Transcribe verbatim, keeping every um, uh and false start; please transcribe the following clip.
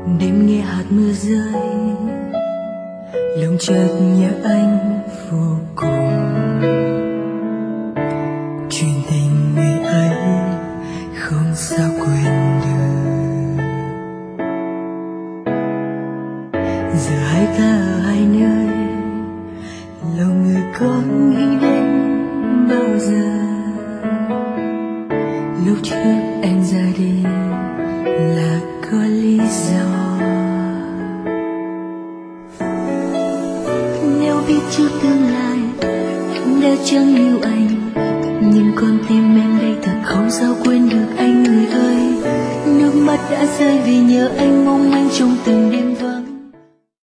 đêm nghe hạt mưa rơi, lòng chợt nhớ anh vô cùng. Chuyện tình ngày ấy không sao quên được. Giờ hai ta ở hai nơi, lòng người con nghĩ đến bao giờ. Lúc trước anh ra đi là có lý do. Nếu biết trước tương lai đã chẳng yêu anh, nhưng con tim em đây thật không sao quên được anh người ơi. Nước mắt đã rơi vì nhớ anh mong manh trong từng